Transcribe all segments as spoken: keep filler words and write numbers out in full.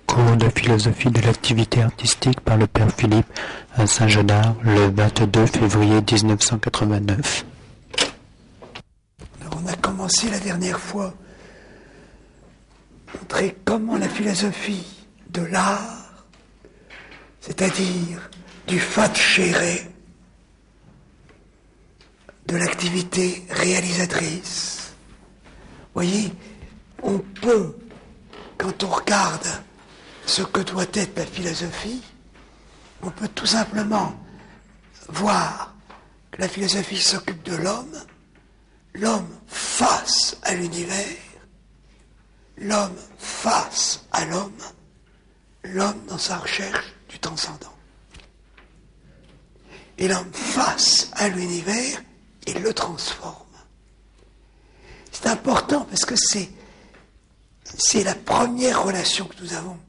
Cours de philosophie de l'activité artistique par le père Philippe à Saint-Genard le vingt-deux février mille neuf cent quatre-vingt-neuf. Alors on a commencé la dernière fois à montrer comment la philosophie de l'art, c'est-à-dire du facere, de l'activité réalisatrice. Vous voyez, on peut, quand on regarde ce que doit être la philosophie, on peut tout simplement voir que la philosophie s'occupe de l'homme, l'homme face à l'univers, l'homme face à l'homme, l'homme dans sa recherche du transcendant. Et l'homme face à l'univers, il le transforme. C'est important parce que c'est, c'est la première relation que nous avons.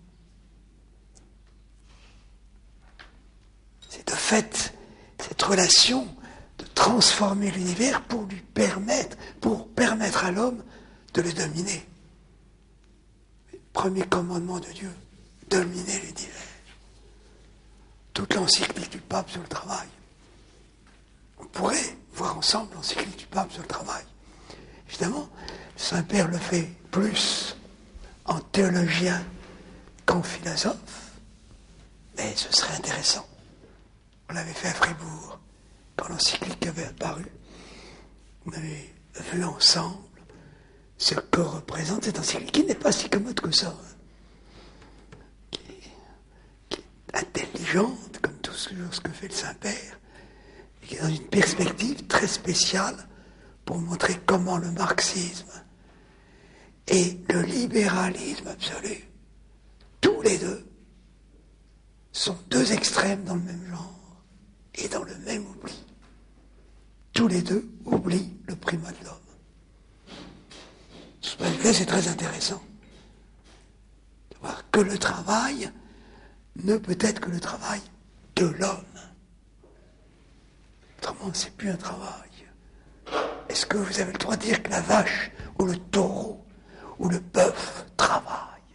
C'est de fait cette relation de transformer l'univers pour lui permettre, pour permettre à l'homme de le dominer. Le premier commandement de Dieu, dominer l'univers. Toute l'encyclique du pape sur le travail. On pourrait voir ensemble l'encyclique du pape sur le travail. Évidemment, le Saint-Père le fait plus en théologien qu'en philosophe, mais ce serait intéressant. On l'avait fait à Fribourg, quand l'encyclique avait apparu. On avait vu ensemble ce que représente cette encyclique, qui n'est pas si commode que ça, hein. qui, qui est intelligente, comme tout ce que fait le Saint-Père, et qui est dans une perspective très spéciale pour montrer comment le marxisme et le libéralisme absolu, tous les deux, sont deux extrêmes dans le même genre et dans le même oubli. Tous les deux oublient le primat de l'homme. Ce point de vue-là, c'est très intéressant de voir que le travail ne peut être que le travail de l'homme. Autrement, c'est plus un travail. Est-ce que vous avez le droit de dire que la vache ou le taureau ou le bœuf travaille?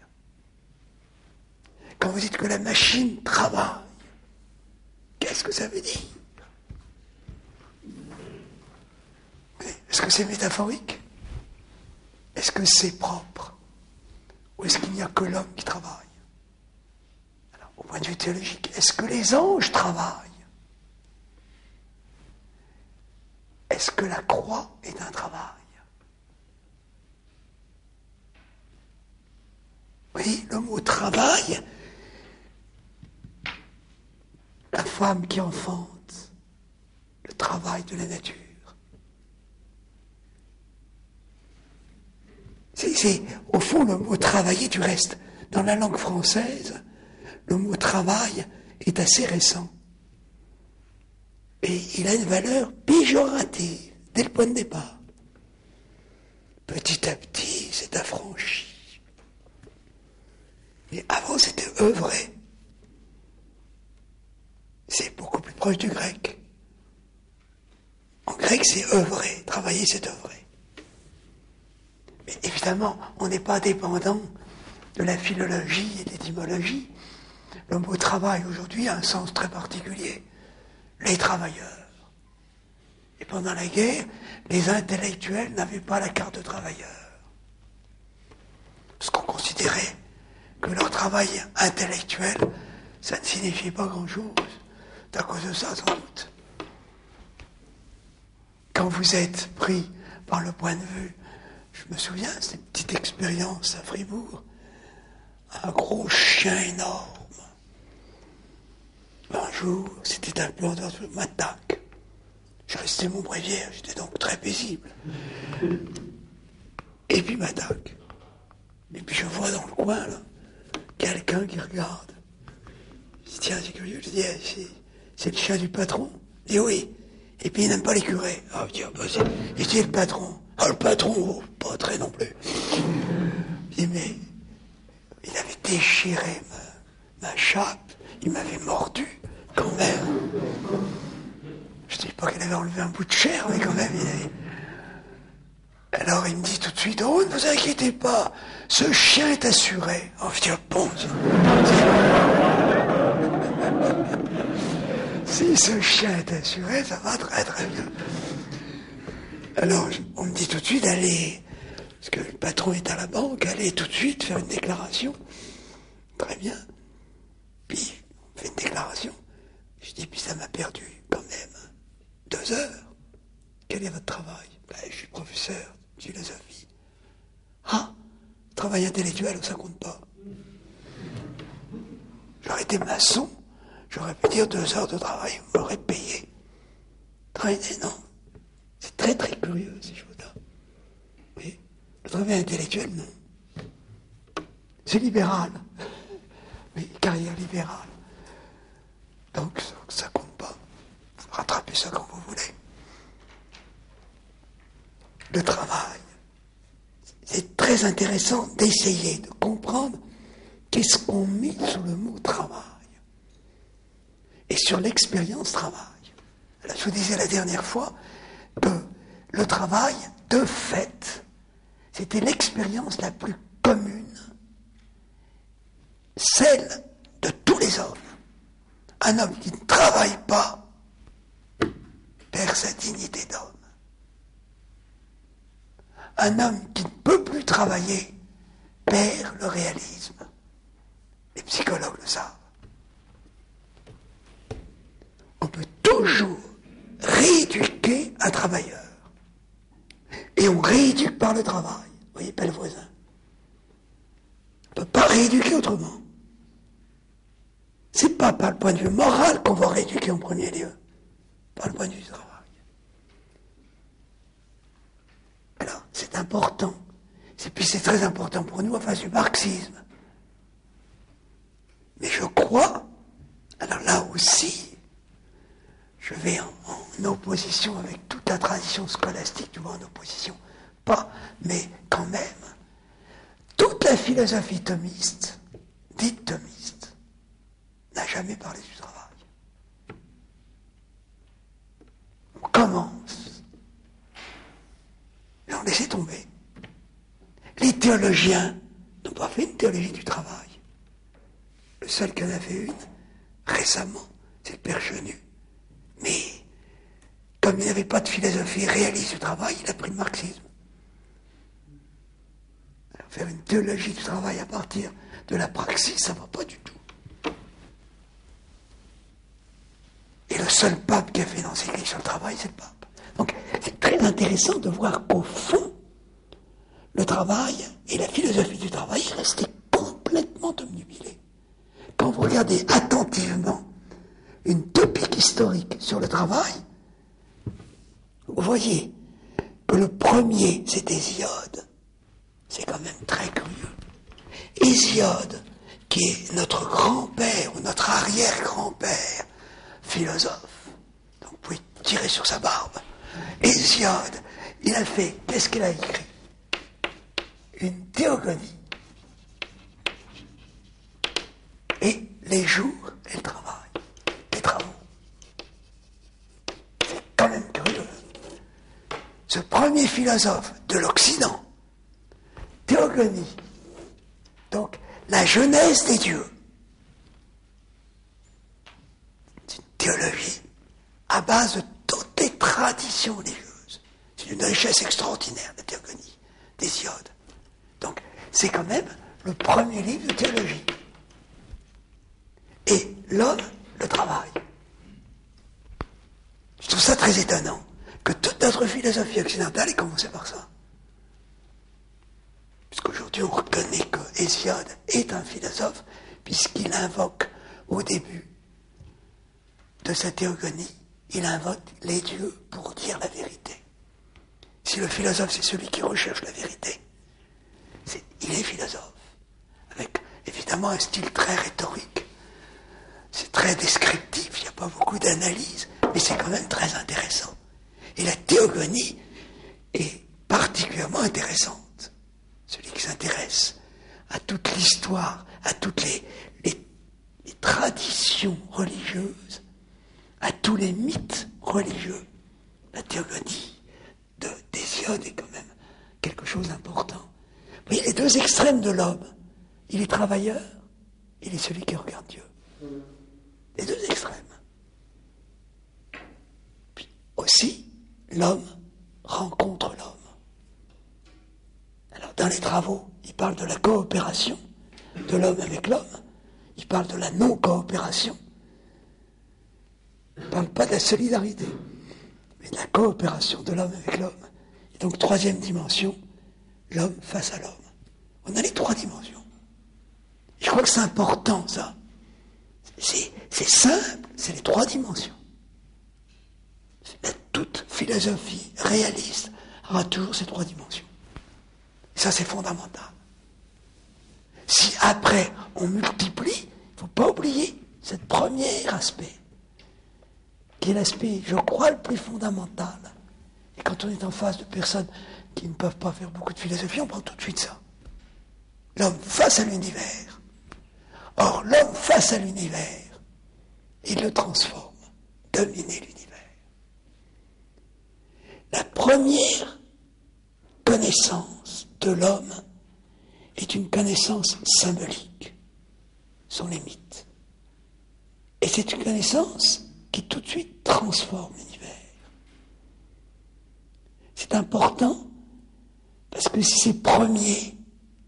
Quand vous dites que la machine travaille, qu'est-ce que ça veut dire? Est-ce que c'est métaphorique? Est-ce que c'est propre? Ou est-ce qu'il n'y a que l'homme qui travaille? Alors, au point de vue théologique, est-ce que les anges travaillent? Est-ce que la croix est un travail? Oui, le mot travail, la femme qui enfante, le travail de la nature. C'est, c'est au fond le mot travailler du reste. Dans la langue française, le mot travail est assez récent. Et il a une valeur péjorative dès le point de départ. Petit à petit, c'est affranchi. Mais avant, c'était œuvrer. C'est beaucoup plus proche du grec. En grec, c'est œuvrer. Travailler, c'est œuvrer. Mais évidemment, on n'est pas dépendant de la philologie et de l'étymologie. Le mot travail aujourd'hui a un sens très particulier. Les travailleurs. Et pendant la guerre, les intellectuels n'avaient pas la carte de travailleur. Parce qu'on considérait que leur travail intellectuel, ça ne signifiait pas grand-chose. C'est à cause de ça, sans doute. Quand vous êtes pris par le point de vue, je me souviens, c'était une petite expérience à Fribourg, un gros chien énorme. Un jour, c'était un planteur de m'attaque. Je restais mon bréviaire, j'étais donc très paisible. Et puis m'attaque. Et puis je vois dans le coin, là, quelqu'un qui regarde. Je dis, tiens, c'est curieux. Je dis, eh, c'est, c'est le chien du patron? Il dit, oui. Et puis il n'aime pas les curés. Ah, je dis, ah, bah, c'est, et c'est le patron. Ah, le patron, oh, pas très non plus. Je dis, mais il avait déchiré ma, ma chape. Il m'avait mordu, quand même. Je ne dis pas qu'il avait enlevé un bout de chair, mais quand même, il avait... Alors il me dit tout de suite, oh ne vous inquiétez pas, ce chien est assuré. Oh je dis, oh, bon, si ce chien est assuré, ça va très très bien. Alors on me dit tout de suite, allez, parce que le patron est à la banque, allez tout de suite faire une déclaration. Très bien. Puis on fait une déclaration. Je dis, puis ça m'a perdu quand même deux heures. Quel est votre travail? Ben, je suis professeur de philosophie. Ah, travail intellectuel, ça compte pas. J'aurais été maçon, j'aurais pu dire deux heures de travail, vous m'aurez payé. Travail, non. C'est très très curieux ces choses-là. Oui. Le travail intellectuel, non. C'est libéral. Oui, carrière libérale. Donc ça compte pas. Vous rattrapez ça quand vous voulez. Le travail. C'est très intéressant d'essayer de comprendre qu'est-ce qu'on met sous le mot travail. Et sur l'expérience travail. Là, je vous disais la dernière fois que le travail, de fait, c'était l'expérience la plus commune, celle de tous les hommes. Un homme qui ne travaille pas perd sa dignité d'homme. Un homme qui ne peut plus travailler perd le réalisme. Les psychologues le savent. On peut toujours rééduquer un travailleur. Et on rééduque par le travail. Vous voyez, pas le voisin. On ne peut pas rééduquer autrement. C'est pas par le point de vue moral qu'on va rééduquer en premier lieu. Par le point de vue du travail. Alors, c'est important. Et puis c'est très important pour nous en face du marxisme. Mais je crois, alors là aussi, je vais en, en opposition avec toute la tradition scolastique, du moins en opposition, pas, mais quand même, toute la philosophie thomiste, dite thomiste, n'a jamais parlé du travail. On commence, et on laissait tomber. Les théologiens n'ont pas fait une théologie du travail. Le seul qui en a fait une, récemment, c'est le Père Chenu. Mais, comme il n'avait pas de philosophie réaliste du travail, il a pris le marxisme. Alors, faire une théologie du travail à partir de la praxis, ça ne va pas du tout. Et le seul pape qui a fait une encyclique sur le travail, c'est le pape. Donc, c'est très intéressant de voir qu'au fond, le travail et la philosophie du travail restaient complètement obnubilés. Quand vous regardez attentivement une topique historique sur le travail, vous voyez que le premier, c'est Hésiode. C'est quand même très curieux. Hésiode, qui est notre grand-père ou notre arrière-grand-père, philosophe. Donc vous pouvez tirer sur sa barbe. Hésiode, il a fait, qu'est-ce qu'il a écrit? Une théogonie. Et les jours et le travail. Les travaux. C'est quand même curieux. Ce premier philosophe de l'Occident, théogonie, donc la genèse des dieux, c'est une théologie à base de toutes les traditions religieuses. C'est une richesse extraordinaire, la théogonie d'Hésiode. Donc, c'est quand même le premier livre de théologie. Et l'homme, le travail. Je trouve ça très étonnant que toute notre philosophie occidentale ait commencé par ça. Puisqu'aujourd'hui, on reconnaît que Hésiode est un philosophe, puisqu'il invoque au début de sa théogonie, il invoque les dieux pour dire la vérité. Si le philosophe, c'est celui qui recherche la vérité, c'est, il est philosophe, avec évidemment un style très rhétorique. C'est très descriptif, il n'y a pas beaucoup d'analyse, mais c'est quand même très intéressant. Et la théogonie est particulièrement intéressante. Celui qui s'intéresse à toute l'histoire, à toutes les, les, les traditions religieuses, à tous les mythes religieux. La théogonie de d'Hésiode est quand même chose d'important. Vous voyez, les deux extrêmes de l'homme, il est travailleur, il est celui qui regarde Dieu. Les deux extrêmes. Puis aussi, l'homme rencontre l'homme. Alors, dans les travaux, il parle de la coopération de l'homme avec l'homme. Il parle de la non-coopération. Il ne parle pas de la solidarité, mais de la coopération de l'homme avec l'homme. Et donc, troisième dimension, l'homme face à l'homme. On a les trois dimensions. Je crois que c'est important, ça. C'est, c'est simple, c'est les trois dimensions. La toute philosophie réaliste aura toujours ces trois dimensions. Et ça, c'est fondamental. Si après, on multiplie, il ne faut pas oublier ce premier aspect, qui est l'aspect, je crois, le plus fondamental. Et quand on est en face de personnes qui ne peuvent pas faire beaucoup de philosophie, on prend tout de suite ça. L'homme face à l'univers. Or, l'homme face à l'univers, il le transforme, dominer l'univers. La première connaissance de l'homme est une connaissance symbolique, sont les mythes. Et c'est une connaissance qui tout de suite transforme l'univers. C'est important parce que si c'est premier,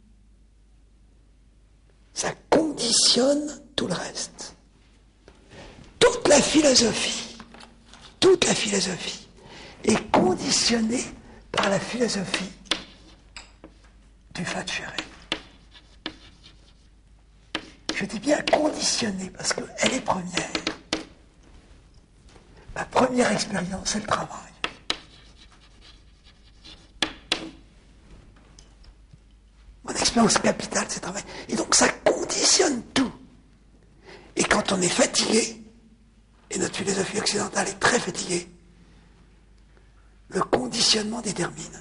ça conditionne tout le reste. Toute la philosophie, toute la philosophie est conditionnée par la philosophie du Facere. Je dis bien conditionnée parce qu'elle est première. La première expérience, c'est le travail. Mon expérience capitale, c'est le travail. Et donc ça conditionne tout. Et quand on est fatigué, et notre philosophie occidentale est très fatiguée, le conditionnement détermine.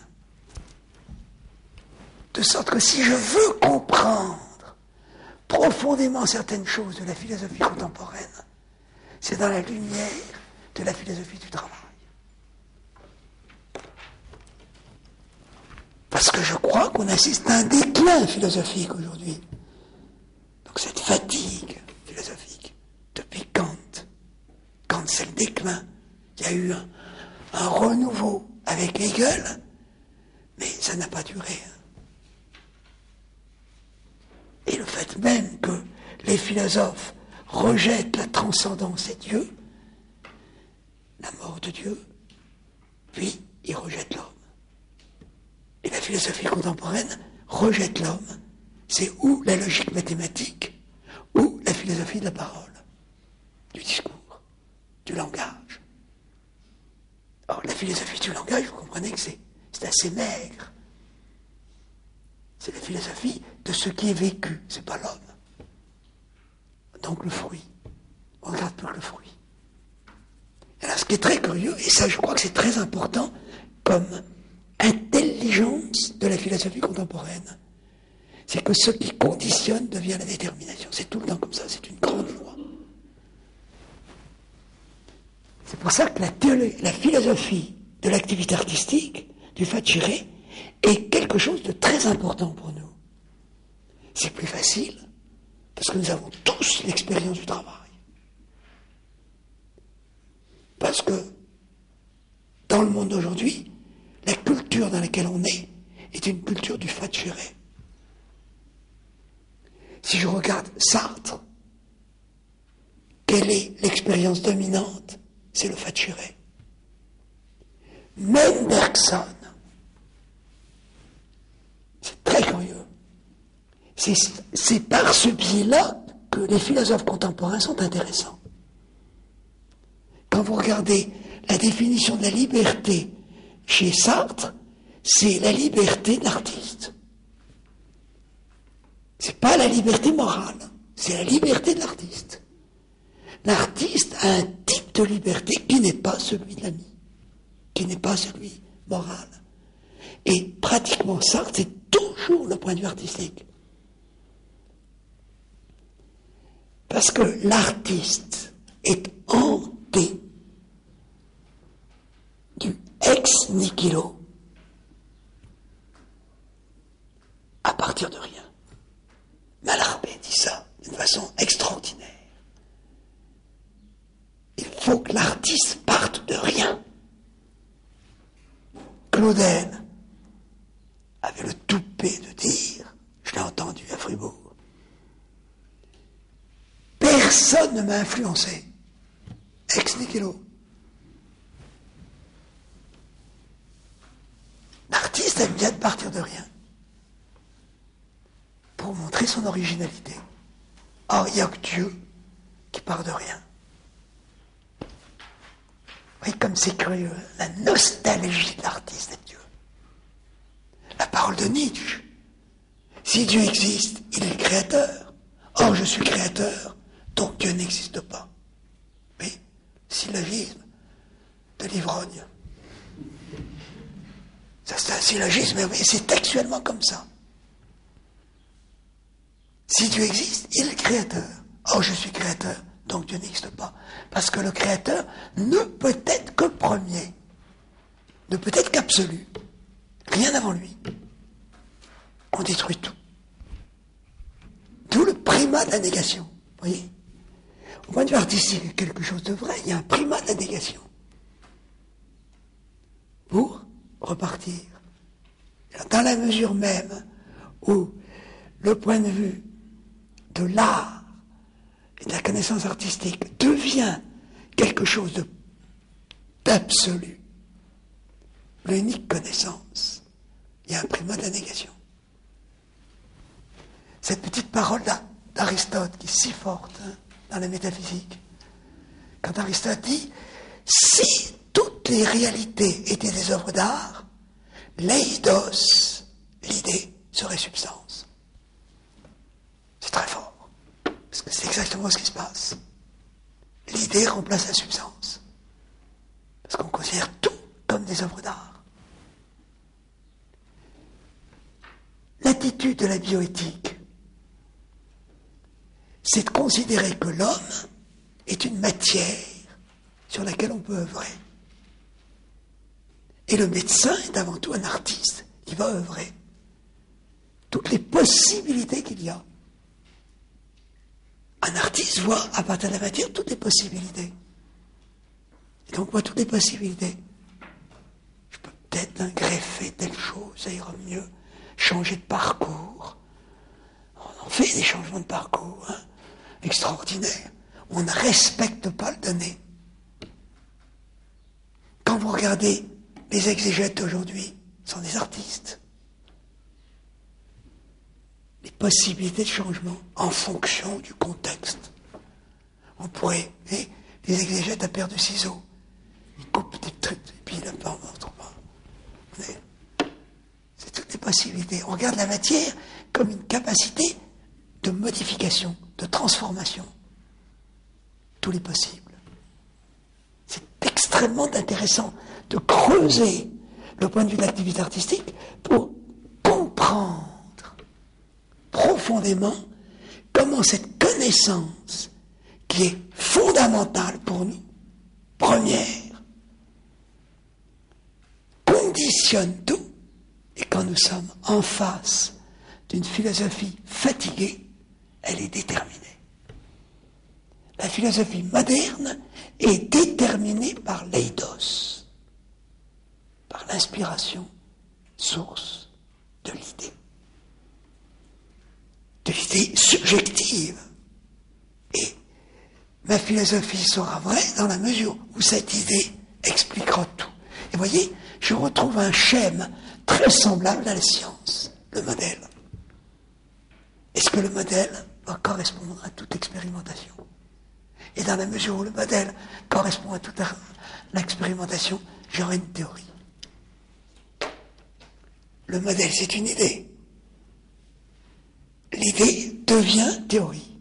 De sorte que si je veux comprendre profondément certaines choses de la philosophie contemporaine, c'est dans la lumière de la philosophie du travail. Parce que je crois qu'on assiste à un déclin philosophique aujourd'hui. Donc cette fatigue philosophique, depuis Kant, Kant c'est le déclin, il y a eu un, un renouveau avec Hegel, mais ça n'a pas duré. Et le fait même que les philosophes rejettent la transcendance et Dieu, la mort de Dieu, puis ils rejettent l'homme. Et la philosophie contemporaine rejette l'homme. C'est ou la logique mathématique, ou la philosophie de la parole, du discours, du langage. Or, la philosophie du langage, vous comprenez que c'est, c'est assez maigre. C'est la philosophie de ce qui est vécu, c'est pas l'homme. Donc le fruit. On regarde plus que le fruit. Alors ce qui est très curieux, et ça je crois que c'est très important comme intelligence de la philosophie contemporaine, c'est que ce qui conditionne devient la détermination. C'est tout le temps comme ça, c'est une grande joie. C'est pour ça que la, théolo- la philosophie de l'activité artistique, du Facere, est quelque chose de très important pour nous. C'est plus facile, parce que nous avons tous l'expérience du travail. Parce que, dans le monde d'aujourd'hui, la culture dans laquelle on est, est une culture du Facere. Si je regarde Sartre, quelle est l'expérience dominante? C'est le Facere. Même Bergson, c'est très curieux. C'est, c'est par ce biais-là que les philosophes contemporains sont intéressants. Quand vous regardez la définition de la liberté chez Sartre, c'est la liberté de l'artiste. C'est pas la liberté morale, c'est la liberté de l'artiste. L'artiste a un type de liberté qui n'est pas celui de l'ami, qui n'est pas celui moral. Et pratiquement Sartre, c'est toujours le point de vue artistique. Parce que l'artiste est hanté du ex nihilo personne ne m'a influencé. Ex nihilo. L'artiste aime bien de partir de rien pour montrer son originalité. Or, il n'y a que Dieu qui part de rien. Oui, comme c'est curieux, la nostalgie de l'artiste et de Dieu. La parole de Nietzsche. Si Dieu existe, il est le créateur. Or, je suis créateur, donc Dieu n'existe pas. Mais, syllogisme de l'ivrogne. Ça, c'est un syllogisme, mais c'est textuellement comme ça. Si Dieu existe, il est le créateur. Or, je suis créateur, donc Dieu n'existe pas. Parce que le créateur ne peut être que premier. Ne peut être qu'absolu. Rien avant lui. On détruit tout. D'où le primat de la négation. Vous voyez ? Au point de vue artistique, il y a quelque chose de vrai. Il y a un primat de la négation. Pour repartir. Dans la mesure même où le point de vue de l'art et de la connaissance artistique devient quelque chose de, d'absolu, l'unique connaissance, il y a un primat de la négation. Cette petite parole d'Aristote qui est si forte hein, dans la métaphysique, quand Aristote dit « Si toutes les réalités étaient des œuvres d'art, l'eidos, l'idée, serait substance. » C'est très fort, parce que c'est exactement ce qui se passe. L'idée remplace la substance, parce qu'on considère tout comme des œuvres d'art. L'attitude de la bioéthique, c'est de considérer que l'homme est une matière sur laquelle on peut œuvrer. Et le médecin est avant tout un artiste qui va œuvrer. Toutes les possibilités qu'il y a. Un artiste voit à partir de la matière toutes les possibilités. Et donc voit toutes les possibilités. Je peux peut-être un greffer telle chose, ça ira mieux. Changer de parcours. On en fait des changements de parcours, hein, extraordinaires. On ne respecte pas le donné. Quand vous regardez les exégètes d'aujourd'hui, sont des artistes. Les possibilités de changement en fonction du contexte. On pourrait, et les exégètes à paire de ciseaux, ils coupent des trucs, et puis là, on ne retrouve pas. C'est toutes les possibilités. On regarde la matière comme une capacité de modification, de transformation. Tous les possibles. C'est extrêmement intéressant de creuser le point de vue de l'activité artistique pour comprendre profondément comment cette connaissance qui est fondamentale pour nous, première, conditionne tout, et quand nous sommes en face d'une philosophie fatiguée, elle est déterminée. La philosophie moderne est déterminée par l'eidos, par l'inspiration, source de l'idée. De l'idée subjective. Et ma philosophie sera vraie dans la mesure où cette idée expliquera tout. Et vous voyez, je retrouve un schème très semblable à la science, le modèle. Est-ce que le modèle va correspondre à toute expérimentation ? Et dans la mesure où le modèle correspond à toute l'expérimentation, j'aurai une théorie. Le modèle, c'est une idée. L'idée devient théorie.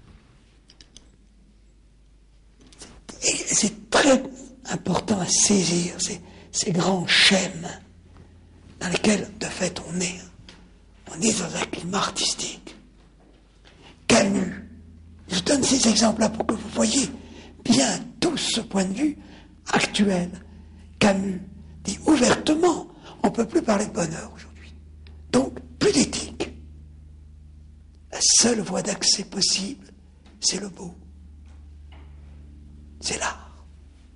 Et c'est très important à saisir ces, ces grands schèmes dans lesquels, de fait, on est. On est dans un climat artistique. Camus. Je donne ces exemples-là pour que vous voyez bien tout ce point de vue actuel. Camus dit ouvertement, on ne peut plus parler de bonheur aujourd'hui. Donc, plus d'éthique. La seule voie d'accès possible, c'est le beau. C'est l'art.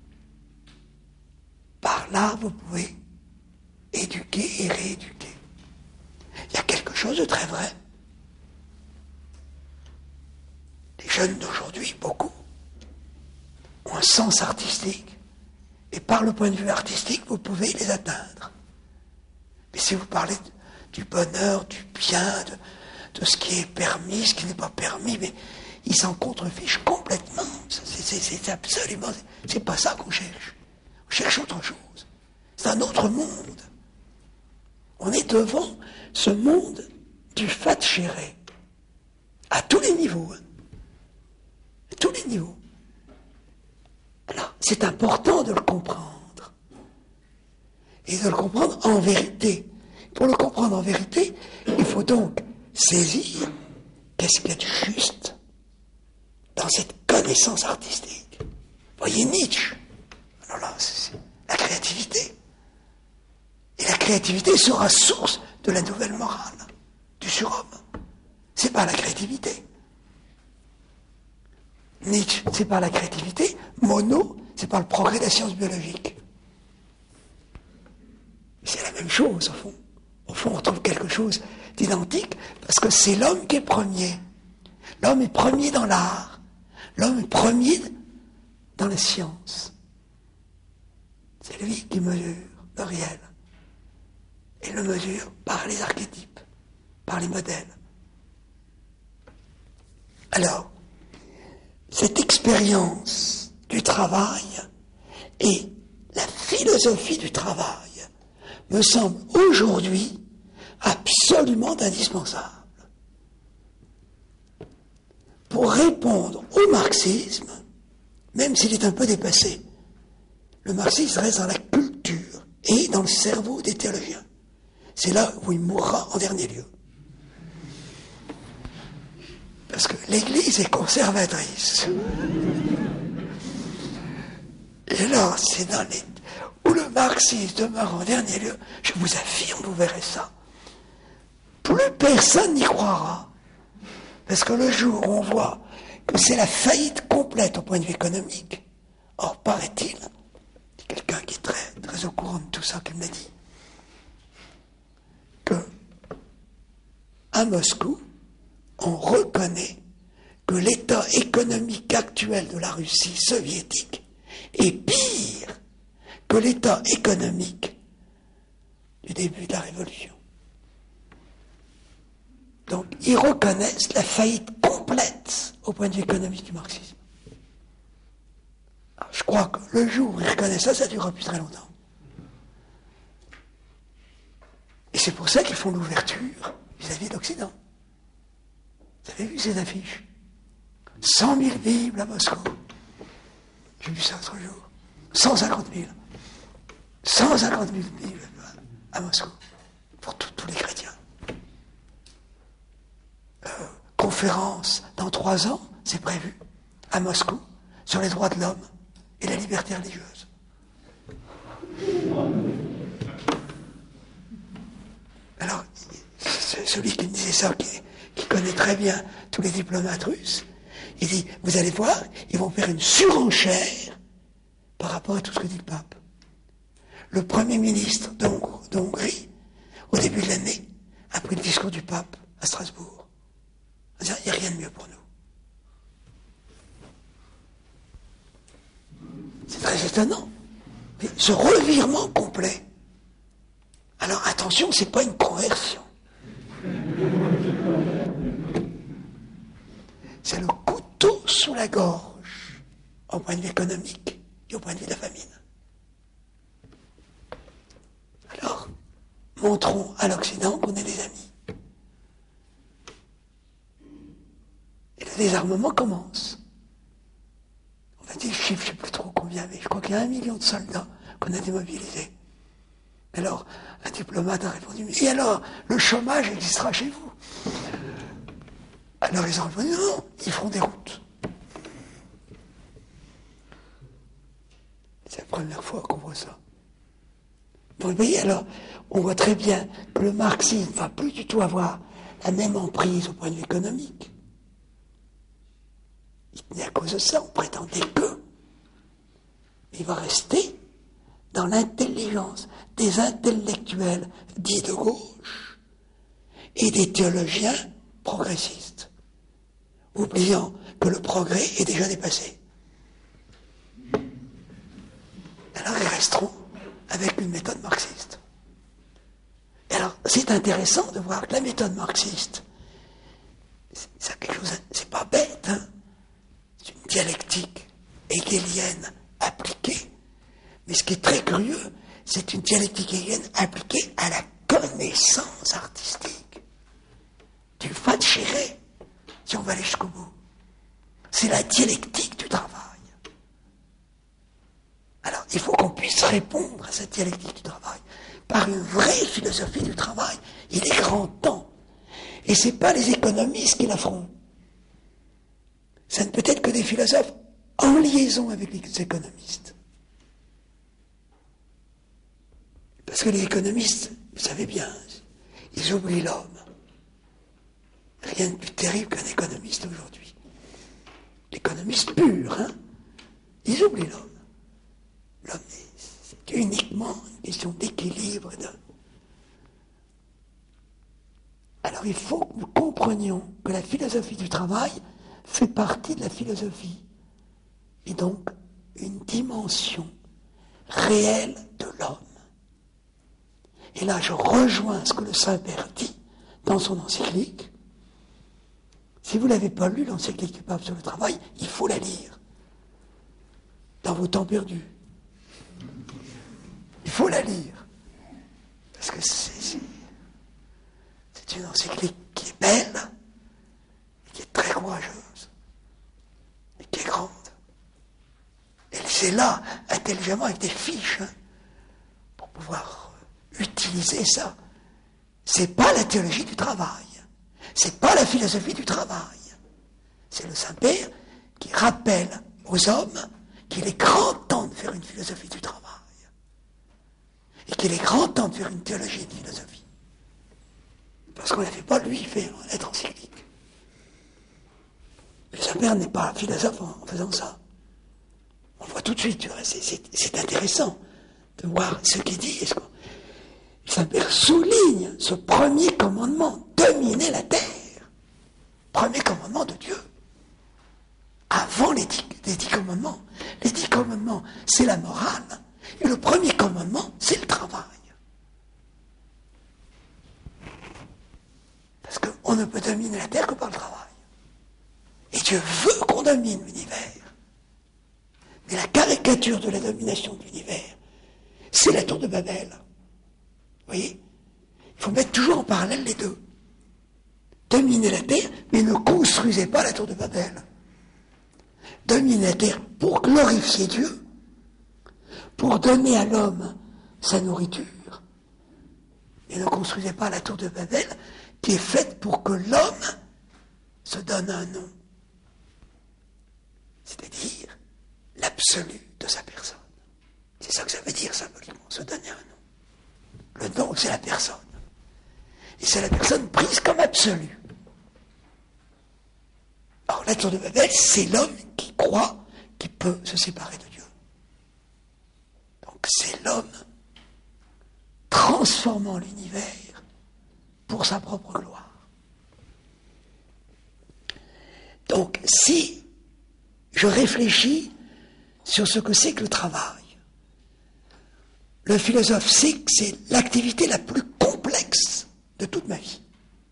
Par l'art, vous pouvez éduquer et rééduquer. Il y a quelque chose de très vrai. Les jeunes d'aujourd'hui, beaucoup, ont un sens artistique. Et par le point de vue artistique, vous pouvez les atteindre. Mais si vous parlez du bonheur, du bien, de, de ce qui est permis, ce qui n'est pas permis, mais ils s'en contrefichent complètement. C'est, c'est, c'est absolument... C'est, c'est pas ça qu'on cherche. On cherche autre chose. C'est un autre monde. On est devant ce monde du fat chéré. À tous les niveaux. Hein. À tous les niveaux. Alors, c'est important de le comprendre. Et de le comprendre en vérité. Pour le comprendre en vérité, il faut donc saisir qu'est-ce qu'il y a de juste dans cette connaissance artistique. Voyez Nietzsche. Alors là, c'est la créativité. Et la créativité sera source de la nouvelle morale, du surhomme. C'est pas la créativité. Nietzsche, c'est pas la créativité. Monod, c'est pas le progrès de la science biologique. C'est la même chose, au fond. Au fond, on trouve quelque chose d'identique, parce que c'est l'homme qui est premier. L'homme est premier dans l'art. L'homme est premier dans la science. C'est lui qui mesure le réel. Et le mesure par les archétypes, par les modèles. Alors, cette expérience du travail et la philosophie du travail me semble aujourd'hui absolument indispensable pour répondre au marxisme, même s'il est un peu dépassé. Le marxisme reste dans la culture et dans le cerveau des théologiens. C'est là où il mourra en dernier lieu. Parce que l'Église est conservatrice. Et là, c'est dans les... où le marxisme demeure en dernier lieu. Je vous affirme, vous verrez ça. Plus personne n'y croira. Parce que le jour où on voit que c'est la faillite complète au point de vue économique, or, paraît-il, c'est quelqu'un qui est très, très au courant de tout ça qui me l'a dit, que à Moscou, on reconnaît que l'état économique actuel de la Russie soviétique est pire que l'état économique du début de la Révolution. Donc, ils reconnaissent la faillite complète au point de vue économique du marxisme. Alors, je crois que le jour où ils reconnaissent ça, ça ne durera plus très longtemps. Et c'est pour ça qu'ils font l'ouverture vis-à-vis de l'Occident. Vous avez vu ces affiches? cent mille Bibles à Moscou. J'ai vu ça l'autre jour. cent cinquante mille. cent cinquante mille Bibles à Moscou. Pour tous les chrétiens. Euh, conférence dans trois ans, c'est prévu, à Moscou, sur les droits de l'homme et la liberté religieuse. Alors, celui qui me disait ça, qui, qui connaît très bien tous les diplomates russes, il dit, vous allez voir, ils vont faire une surenchère par rapport à tout ce que dit le pape. Le Premier ministre de Hongrie, au début de l'année, a pris le discours du pape à Strasbourg. En disant, il n'y a rien de mieux pour nous. C'est très étonnant. Mais ce revirement complet. Alors attention, ce n'est pas une conversion. C'est le couteau sous la gorge, au point de vue économique et au point de vue de la famine. Alors, montrons à l'Occident qu'on est des amis. Et le désarmement commence. On a dit le chiffre, je ne sais plus trop combien, mais je crois qu'il y a un million de soldats qu'on a démobilisés. Alors, un diplomate a répondu, mais et alors, le chômage existera chez vous? Alors ils ont répondu, non, ils feront des routes. C'est la première fois qu'on voit ça. Vous voyez, alors, on voit très bien que le marxisme ne va plus du tout avoir la même emprise au point de vue économique. Et à cause de ça, on prétendait que il va rester dans l'intelligence des intellectuels dits de gauche et des théologiens progressistes, oubliant que le progrès est déjà dépassé. Alors ils resteront avec une méthode marxiste. Et alors, c'est intéressant de voir que la méthode marxiste, c'est quelque chose, c'est pas bête, hein, c'est une dialectique hegelienne appliquée. Mais ce qui est très curieux, c'est une dialectique hegelienne appliquée à la connaissance artistique. Du Fatschere, si on va aller jusqu'au bout. C'est la dialectique du travail. Alors, il faut qu'on puisse répondre à cette dialectique du travail par une vraie philosophie du travail. Il est grand temps. Et ce n'est pas les économistes qui la feront. Ça ne peut être que des philosophes en liaison avec les économistes. Parce que les économistes, vous savez bien, ils oublient l'homme. Rien de plus terrible qu'un économiste aujourd'hui. L'économiste pur, hein, ils oublient l'homme. L'homme, c'est uniquement une question d'équilibre. De... Alors il faut que nous comprenions que la philosophie du travail fait partie de la philosophie. Et donc, une dimension réelle de l'homme. Et là, je rejoins ce que le Saint-Père dit dans son encyclique. Si vous ne l'avez pas lu, l'encyclique du pape sur le travail, il faut la lire. Dans vos temps perdus. Il faut la lire. Parce que c'est, c'est une encyclique qui est belle, qui est très courageuse, et qui est grande. Et c'est là, intelligemment, avec des fiches, hein, pour pouvoir utiliser ça. C'est pas la théologie du travail. C'est pas la philosophie du travail. C'est le Saint-Père qui rappelle aux hommes qu'il est grand temps de faire une philosophie du travail. Et qu'il est grand temps de faire une théologie de philosophie. Parce qu'on ne fait pas lui faire en lettre encyclique. Le Saint-Père n'est pas philosophe en faisant ça. On le voit tout de suite, c'est, c'est, c'est intéressant de voir ce qu'il dit. Est-ce que le Saint-Père souligne ce premier commandement, dominer la terre. Premier commandement de Dieu. Avant les dix, les dix commandements. Les dix commandements, c'est la morale. Et le premier commandement, c'est le travail. Parce qu'on ne peut dominer la terre que par le travail. Et Dieu veut qu'on domine l'univers. Mais la caricature de la domination de l'univers, c'est la tour de Babel. Vous voyez ? Il faut mettre toujours en parallèle les deux. Dominer la terre, mais ne construisez pas la tour de Babel. Dominer la terre pour glorifier Dieu, pour donner à l'homme sa nourriture. Et ne construisez pas la tour de Babel qui est faite pour que l'homme se donne un nom. C'est-à-dire l'absolu de sa personne. C'est ça que ça veut dire symboliquement, se donner un nom. Le nom, c'est la personne. Et c'est la personne prise comme absolue. Alors la tour de Babel, c'est l'homme qui croit qu'il peut se séparer de Dieu. Donc c'est l'homme transformant l'univers pour sa propre gloire. Donc si je réfléchis sur ce que c'est que le travail, le philosophe sait que c'est l'activité la plus complexe de toute ma vie.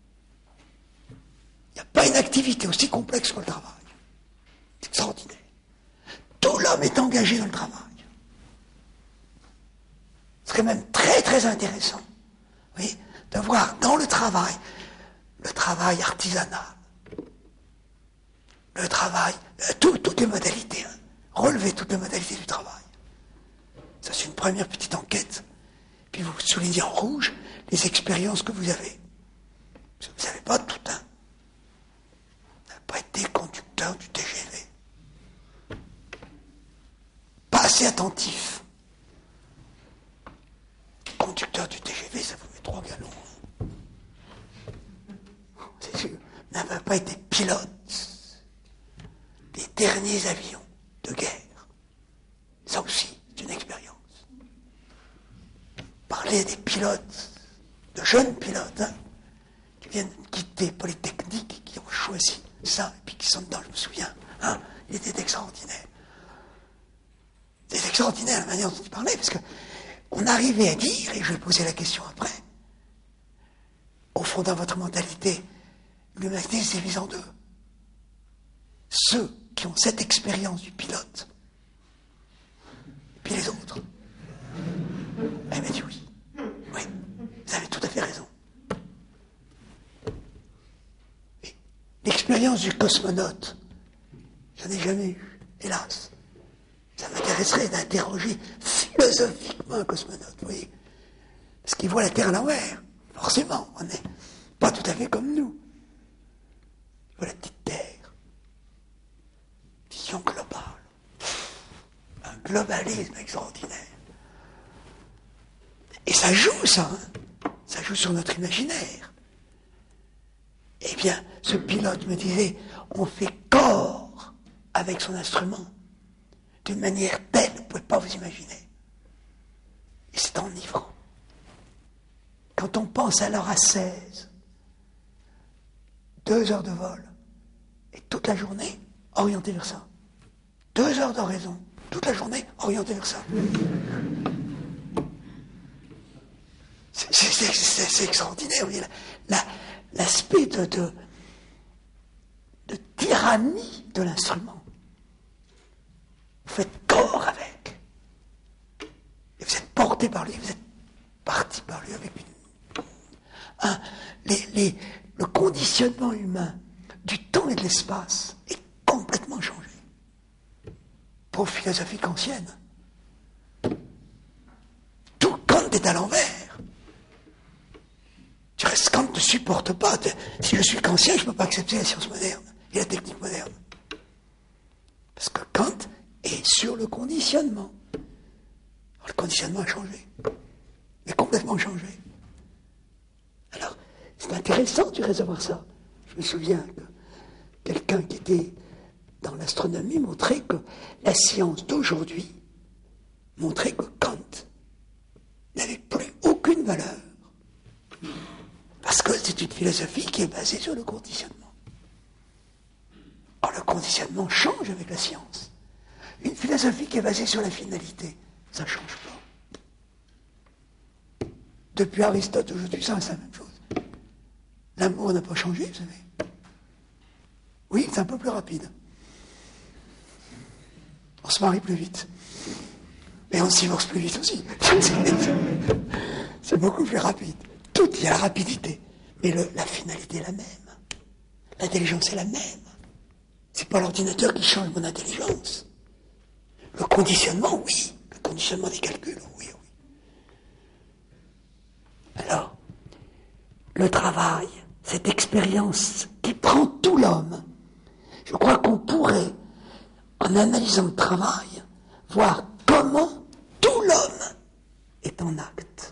Il n'y a pas une activité aussi complexe que le travail. C'est extraordinaire. Tout l'homme est engagé dans le travail. Ce serait même très très intéressant, vous voyez, de voir dans le travail, le travail artisanal, le travail, euh, tout, toutes les modalités, hein, relever toutes les modalités du travail. Ça, c'est une première petite enquête. Puis vous soulignez en rouge les expériences que vous avez. Parce que vous n'avez pas tout un. Vous n'avez pas été conducteur du T G V. Pas assez attentif. Conducteur du T G V, ça vous met trois galons. Hein. C'est sûr. Vous n'avez pas été pilote des derniers avions de guerre. Ça aussi, c'est une expérience. Parler des pilotes, de jeunes pilotes, hein, qui viennent quitter Polytechnique, qui ont choisi ça, et puis qui sont dedans, je me souviens. Hein, il était extraordinaire. C'est extraordinaire la manière dont il parlait, parce qu'on arrivait à dire, et je vais poser la question après, au fond, dans votre mentalité, l'humanité se divise en deux. Ceux qui ont cette expérience du pilote, et puis les autres. Elle m'a dit oui. Oui, vous avez tout à fait raison. Et l'expérience du cosmonaute, j'en ai jamais eu, hélas. Ça m'intéresserait d'interroger philosophiquement un cosmonaute, vous voyez. Parce qu'il voit la Terre à l'envers. Forcément, on n'est pas tout à fait comme nous. Il voit la petite Terre. Vision globale. Un globalisme extraordinaire. Et ça joue, ça. Hein, ça joue sur notre imaginaire. Eh bien, ce pilote me disait, on fait corps avec son instrument d'une manière telle, vous ne pouvez pas vous imaginer. Et c'est enivrant. Quand on pense alors à seize, deux heures de vol, et toute la journée orientée vers ça. Deux heures d'oraison, toute la journée orientée vers ça. C'est, c'est, c'est, c'est extraordinaire, vous voyez, la, la, l'aspect de, de, de tyrannie de l'instrument. Vous faites corps avec. Et vous êtes porté par lui, vous êtes parti par lui avec une... Un, les, les, le conditionnement humain du temps et de l'espace est complètement changé. Pour philosophique ancienne. Tout Kant est à l'envers. Tu restes, Kant ne supporte pas. De, si je suis kantien, je ne peux pas accepter la science moderne et la technique moderne. Parce que Kant est sur le conditionnement. Alors, le conditionnement a changé. Mais complètement changé. Alors, c'est intéressant de recevoir ça. Je me souviens que quelqu'un qui était dans l'astronomie montrait que la science d'aujourd'hui montrait que Kant n'avait plus aucune valeur. Parce que c'est une philosophie qui est basée sur le conditionnement. Or, le conditionnement change avec la science. Une philosophie qui est basée sur la finalité, ça ne change pas. Depuis Aristote, aujourd'hui, ça reste la même chose. L'amour n'a pas changé, vous savez. Oui, c'est un peu plus rapide. On se marie plus vite. Mais on se divorce plus vite aussi. C'est beaucoup plus rapide. Tout, il y a la rapidité. Mais le, la finalité est la même. L'intelligence est la même. C'est pas l'ordinateur qui change mon intelligence. Le conditionnement, oui. Le conditionnement des calculs, oui, oui. Alors, le travail, cette expérience qui prend tout l'homme, je crois qu'on pourrait, en analysant le travail, voir comment tout l'homme est en acte.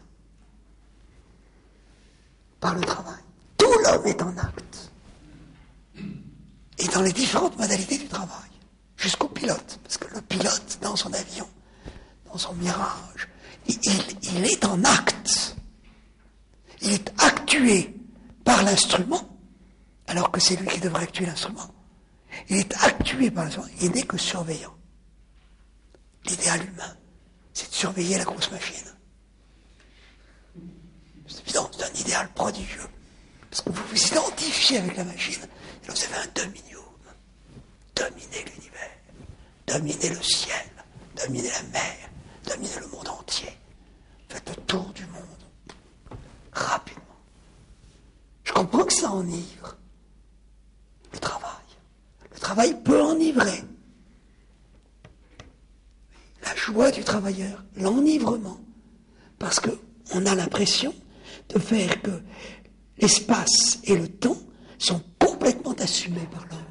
Par le travail. Tout l'homme est en acte. Et dans les différentes modalités du travail. Jusqu'au pilote. Parce que le pilote, dans son avion, dans son Mirage, il, il, il est en acte. Il est actué par l'instrument, alors que c'est lui qui devrait actuer l'instrument. Il est actué par l'instrument. Il n'est que surveillant. L'idéal humain, c'est de surveiller la grosse machine. C'est évident, c'est un idéal prodigieux. Parce que vous vous identifiez avec la machine. Et là, vous avez un dominium. Dominer l'univers. Dominer le ciel. Dominer la mer. Dominer le monde entier. Faites le tour du monde. Rapidement. Je comprends que ça enivre. Le travail. Le travail peut enivrer. La joie du travailleur, l'enivrement. Parce qu'on a l'impression de faire que l'espace et le temps sont complètement assumés par l'homme.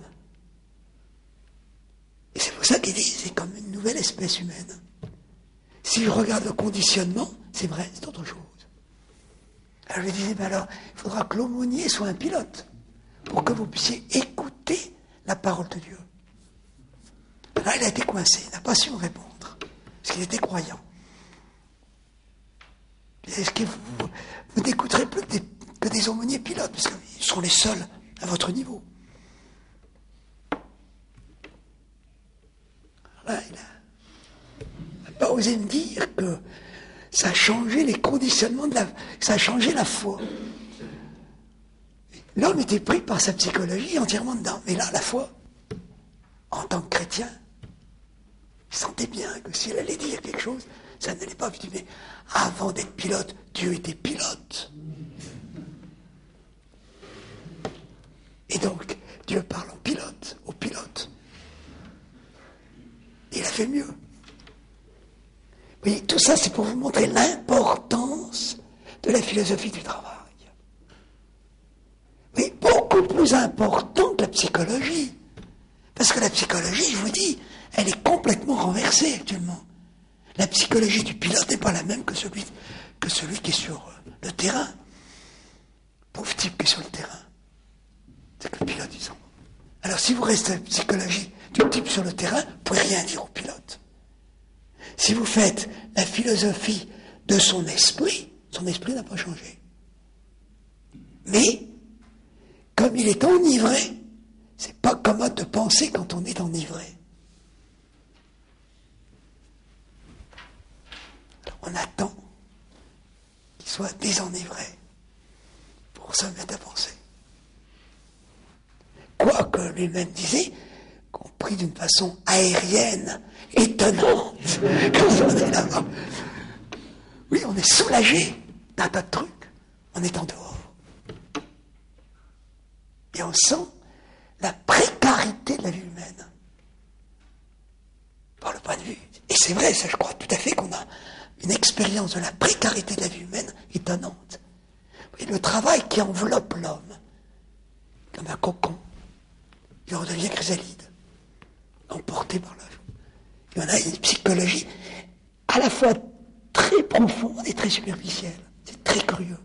Et c'est pour ça qu'il dit c'est comme une nouvelle espèce humaine. Si je regarde le conditionnement, c'est vrai, c'est autre chose. Alors je lui disais, ben alors, il faudra que l'aumônier soit un pilote pour que vous puissiez écouter la parole de Dieu. Là, il a été coincé, il n'a pas su me répondre, parce qu'il était croyant. Est-ce que vous, vous n'écouterez plus que des, que des aumôniers pilotes, parce qu'ils sont les seuls à votre niveau. Là, il n'a pas osé me dire que ça a changé les conditionnements de la... ça a changé la foi. L'homme était pris par sa psychologie entièrement dedans. Mais là, la foi, en tant que chrétien, il sentait bien que s'il allait dire quelque chose, ça n'allait pas. Mais avant d'être pilote, Dieu était pilote. Et donc, Dieu parle en pilote, au pilote. Il a fait mieux. Oui, tout ça, c'est pour vous montrer l'importance de la philosophie du travail. Oui, beaucoup plus important que la psychologie. Parce que la psychologie, je vous dis, elle est complètement renversée actuellement. La psychologie du pilote n'est pas la même que celui, que celui qui est sur le terrain. Pauvre type qui est sur le terrain. C'est que le pilote, ils sont. Alors si vous restez à la psychologie du type sur le terrain, vous ne pouvez rien dire au pilote. Si vous faites la philosophie de son esprit, son esprit n'a pas changé. Mais, comme il est enivré, c'est pas commode de penser quand on est enivré. Alors on attend qu'il soit désenivré pour se mettre à penser. Quoique lui-même disait, compris d'une façon aérienne, étonnante, quand on est là-bas. Oui, on est soulagé d'un tas de trucs en étant dehors. Et on sent la précarité de la vie humaine. Par le point de vue. Et c'est vrai, ça je crois tout à fait qu'on a une expérience de la précarité de la vie humaine étonnante. Oui, le travail qui enveloppe l'homme, comme un cocon, il redevient chrysalide, emporté par la vie. Il y en a une psychologie à la fois très profonde et très superficielle. C'est très curieux.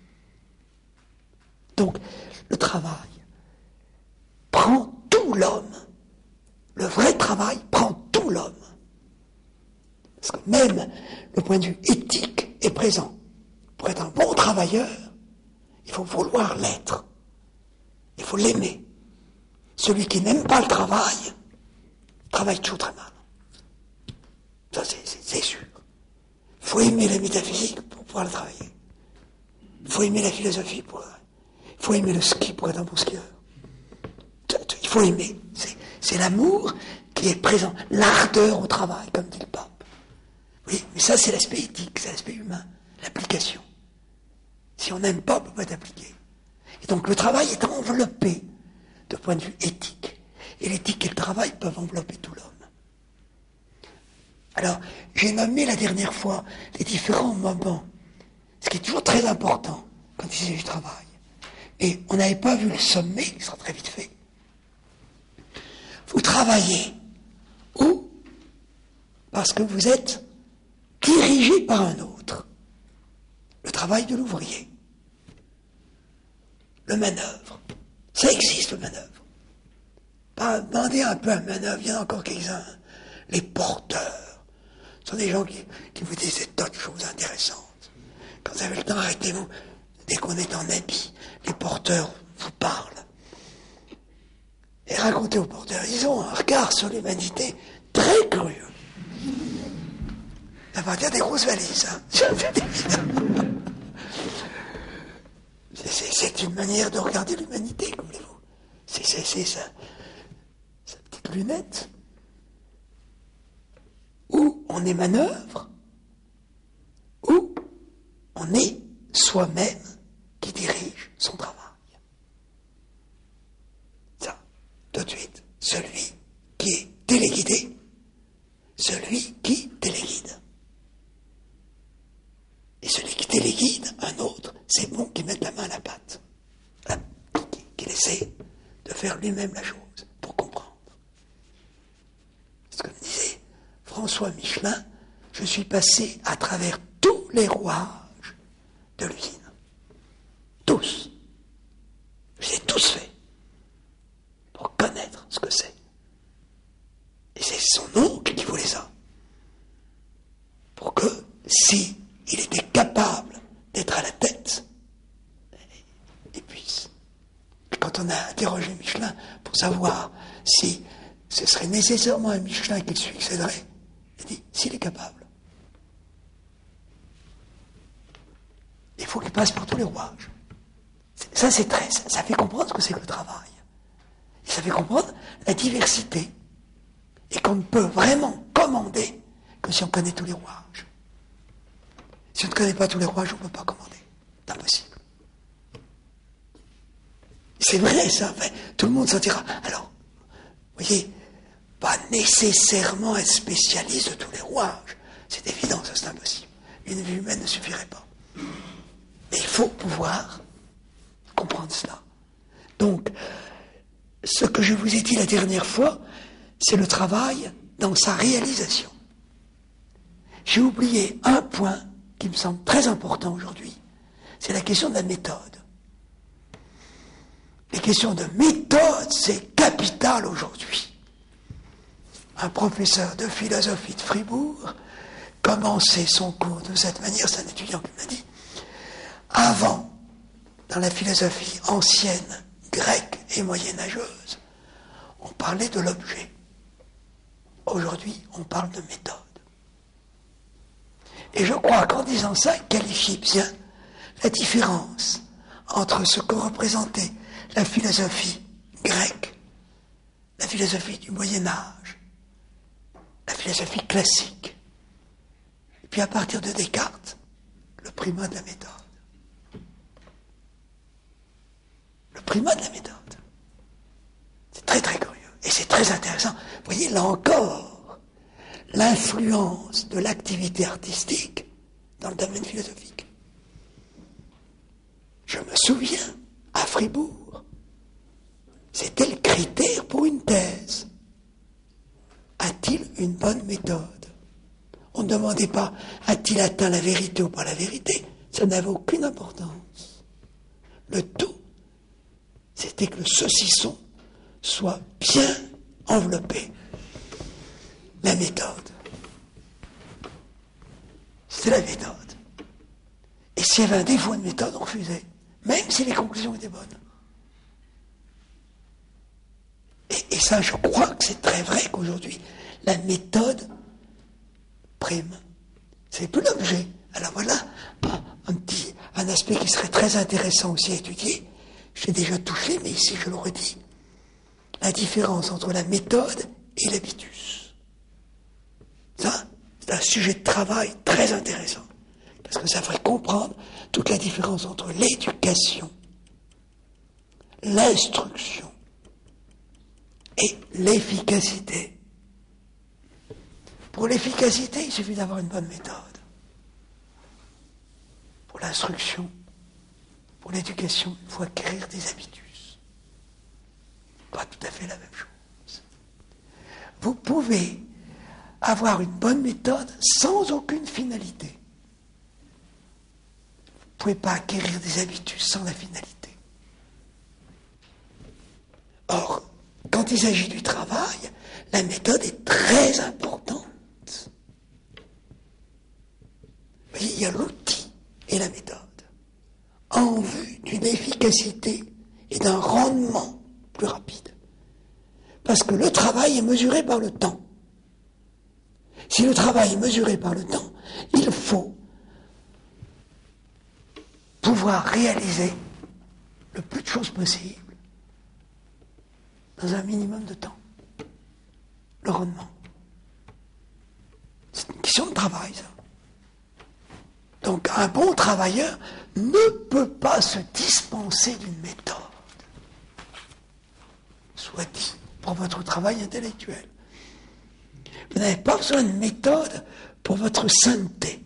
Donc, le travail prend tout l'homme. Le vrai travail prend tout l'homme. Parce que même le point de vue éthique est présent. Pour être un bon travailleur, il faut vouloir l'être. Il faut l'aimer. Celui qui n'aime pas le travail, travaille toujours très mal. Ça, c'est, c'est, c'est sûr. Il faut aimer la métaphysique pour pouvoir le travailler. Il faut aimer la philosophie pour... Il faut aimer le ski pour être un bon skieur. Il faut aimer. C'est, c'est l'amour qui est présent. L'ardeur au travail, comme dit le pape. Oui, mais ça, c'est l'aspect éthique, c'est l'aspect humain. L'application. Si on n'aime pas, on ne peut pas être appliqué. Et donc, le travail est enveloppé de point de vue éthique. Et l'éthique et le travail peuvent envelopper tout l'homme. Alors, j'ai nommé la dernière fois les différents moments, ce qui est toujours très important quand il s'agit du travail. Et on n'avait pas vu le sommet, qui sera très vite fait. Vous travaillez où? Parce que vous êtes dirigé par un autre. Le travail de l'ouvrier. Le manœuvre. Ça existe, le manœuvre. Pas demander un peu un manœuvre, il y en a encore quelques-uns. Les porteurs. Ce sont des gens qui, qui vous disent des tas de choses intéressantes. Quand vous avez le temps, arrêtez-vous. Dès qu'on est en habit, les porteurs vous parlent. Et racontez aux porteurs, ils ont un regard sur l'humanité très curieux. Ça va dire des grosses valises, hein. c'est, c'est, c'est une manière de regarder l'humanité, comme voulez-vous. C'est, c'est, c'est ça. Sa petite lunette. Où on est manœuvre, où on est soi-même qui dirige son travail. Ça, tout de suite, celui qui est téléguidé, celui qui téléguide. Et celui qui téléguide un autre, c'est bon qu'il mette la main à la pâte, hein, qu'il essaie de faire lui-même la chose pour comprendre. C'est ce que me disait François Michelin, je suis passé à travers tous les rouages de l'usine. Tous. Je les ai tous faits. Pour connaître ce que c'est. Et c'est son oncle qui vous les a. Pour que, si il était capable d'être à la tête, savoir si ce serait nécessairement un Michelin qui le succéderait. Il dit, s'il est capable. Il faut qu'il passe par tous les rouages. Ça, c'est très, ça fait comprendre ce que c'est que le travail. Et ça fait comprendre la diversité. Et qu'on ne peut vraiment commander que si on connaît tous les rouages. Si on ne connaît pas tous les rouages, on ne peut pas commander. C'est impossible. C'est vrai, ça. Enfin, tout le monde s'en dira. Alors, vous voyez, pas nécessairement être spécialiste de tous les rouages. C'est évident, ça, c'est impossible. Une vie humaine ne suffirait pas. Mais il faut pouvoir comprendre cela. Donc, ce que je vous ai dit la dernière fois, c'est le travail dans sa réalisation. J'ai oublié un point qui me semble très important aujourd'hui. C'est la question de la méthode. Les questions de méthode, c'est capital aujourd'hui. Un professeur de philosophie de Fribourg commençait son cours de cette manière, c'est un étudiant qui m'a dit, avant, dans la philosophie ancienne, grecque et moyenâgeuse, on parlait de l'objet. Aujourd'hui, on parle de méthode. Et je crois qu'en disant ça, il qualifie bien la différence entre ce que représentait la philosophie grecque, la philosophie du Moyen-Âge, la philosophie classique, et puis à partir de Descartes, le primat de la méthode. Le primat de la méthode. C'est très très curieux. Et c'est très intéressant. Vous voyez, là encore, l'influence de l'activité artistique dans le domaine philosophique. Je me souviens, à Fribourg, c'était le critère pour une thèse. A-t-il une bonne méthode? On ne demandait pas, a-t-il atteint la vérité ou pas la vérité? Ça n'avait aucune importance. Le tout, c'était que le saucisson soit bien enveloppé. La méthode. C'était la méthode. Et s'il y avait un défaut de méthode, on refusait. Même si les conclusions étaient bonnes. Et, et ça, je crois que c'est très vrai qu'aujourd'hui, la méthode prime. C'est plus l'objet. Alors voilà un, un petit un aspect qui serait très intéressant aussi à étudier. J'ai déjà touché, mais ici je le redis. La différence entre la méthode et l'habitus. Ça, c'est un sujet de travail très intéressant. Parce que ça ferait comprendre toute la différence entre l'éducation, l'instruction et l'efficacité. Pour l'efficacité, il suffit d'avoir une bonne méthode. Pour l'instruction, pour l'éducation, il faut acquérir des habitus. Pas tout à fait la même chose. Vous pouvez avoir une bonne méthode sans aucune finalité. Vous ne pouvez pas acquérir des habitus sans la finalité. Or, quand il s'agit du travail, la méthode est très importante. Vous voyez, il y a l'outil et la méthode en vue d'une efficacité et d'un rendement plus rapide. Parce que le travail est mesuré par le temps. Si le travail est mesuré par le temps, il faut pouvoir réaliser le plus de choses possible dans un minimum de temps. Le rendement. C'est une question de travail, ça. Donc un bon travailleur ne peut pas se dispenser d'une méthode. Soit dit, pour votre travail intellectuel. Vous n'avez pas besoin de méthode pour votre sainteté.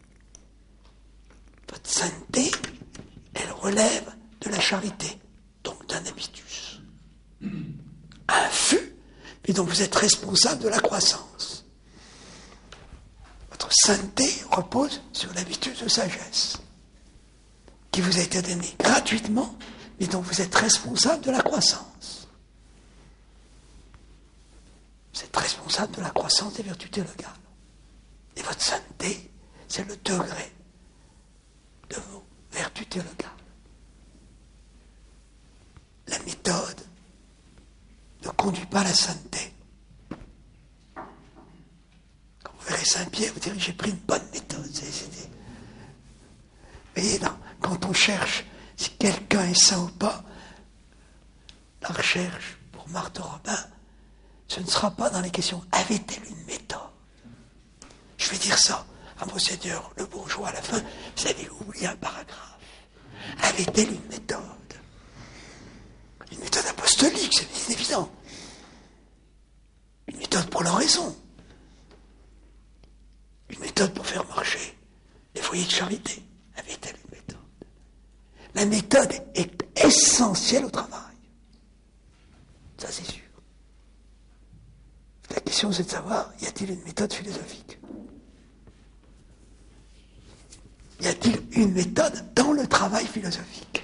Votre sainteté, elle relève de la charité, donc d'un habitus. Infus, mais dont vous êtes responsable de la croissance. Votre sainteté repose sur l'habitus de sagesse, qui vous a été donné gratuitement, mais dont vous êtes responsable de la croissance. Vous êtes responsable de la croissance des vertus théologales. Et votre sainteté, c'est le degré de vos vertus théologales. La méthode conduit pas à la sainteté. Quand vous verrez Saint-Pierre, vous direz, j'ai pris une bonne méthode. C'est, c'est des... Vous voyez, non, quand on cherche si quelqu'un est saint ou pas, la recherche pour Marthe Robin, ce ne sera pas dans les questions « avait-elle une méthode ?» Je vais dire ça à Monseigneur Le Bourgeois à la fin, vous avez oublié un paragraphe. Avait-elle une méthode? Une méthode apostolique, c'est évident. Une méthode pour l'oraison. Une méthode pour faire marcher les foyers de charité. Avait-elle une méthode? La méthode est essentielle au travail. Ça, c'est sûr. La question, c'est de savoir, y a-t-il une méthode philosophique? Y a-t-il une méthode dans le travail philosophique?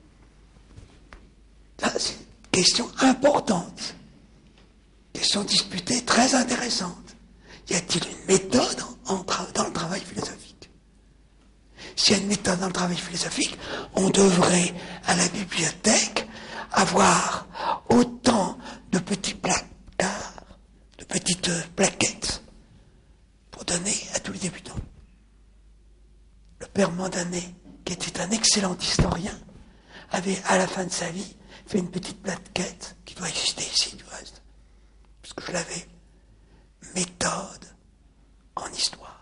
Ça, c'est une question importante. Question disputée, très intéressante. Y a-t-il une méthode en tra- dans le travail philosophique? S'il y a une méthode dans le travail philosophique, on devrait, à la bibliothèque, avoir autant de petits placards, de petites plaquettes, pour donner à tous les débutants. Le père Mandanet, qui était un excellent historien, avait, à la fin de sa vie, fait une petite plaquette, qui doit exister ici, du reste, parce que je l'avais, méthode en histoire.